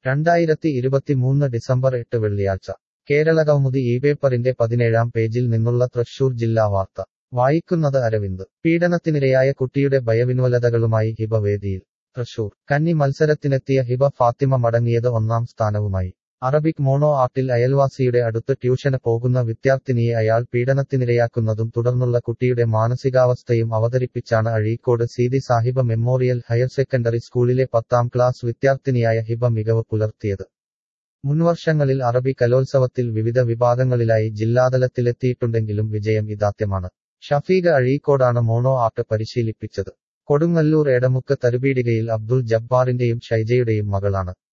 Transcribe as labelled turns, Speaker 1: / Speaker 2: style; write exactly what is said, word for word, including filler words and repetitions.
Speaker 1: രണ്ടായിരത്തി ഇരുപത്തിമൂന്ന് ഡിസംബർ എട്ട് വെള്ളിയാഴ്ച കേരളകൗമുദി ഈ പേപ്പറിന്റെ പതിനേഴാം പേജിൽ നിന്നുള്ള തൃശൂർ ജില്ലാ വാർത്ത വായിക്കുന്നത് അരവിന്ദ്. പീഡനത്തിനിരയായ കുട്ടിയുടെ ഭയവിഹ്വലതകളുമായി ഹിബ വേദിയിൽ. തൃശൂർ കന്നി മത്സരത്തിനെത്തിയ ഹിബ ഫാത്തിമ മടങ്ങിയത് ഒന്നാം സ്ഥാനവുമായി. അറബിക് മോണോ ആർട്ടിൽ അയൽവാസിയുടെ അടുത്ത് ട്യൂഷന് പോകുന്ന വിദ്യാർത്ഥിനിയെ അയാൾ പീഡനത്തിനിരയാക്കുന്നതും തുടർന്നുള്ള കുട്ടിയുടെ മാനസികാവസ്ഥയും അവതരിപ്പിച്ചാണ് Azhikode Seethi Sahib memorial higher secondary സ്കൂളിലെ പത്താം ക്ലാസ് വിദ്യാർത്ഥിനിയായ ഹിബ മികവ് പുലർത്തിയത്. മുൻവർഷങ്ങളിൽ അറബി കലോത്സവത്തിൽ വിവിധ വിഭാഗങ്ങളിലായി ജില്ലാതലത്തിലെത്തിയിട്ടുണ്ടെങ്കിലും വിജയം ഇതാദ്യമാണ്. ഷഫീഖ അഴീക്കോടാണ് മോണോ ആർട്ട് പരിശീലിപ്പിച്ചത്. കൊടുങ്ങല്ലൂർ എടമുക്ക് തരുപീടികയിൽ അബ്ദുൾ ജബ്ബാറിന്റെയും ഷൈജയുടെയും മകളാണ്.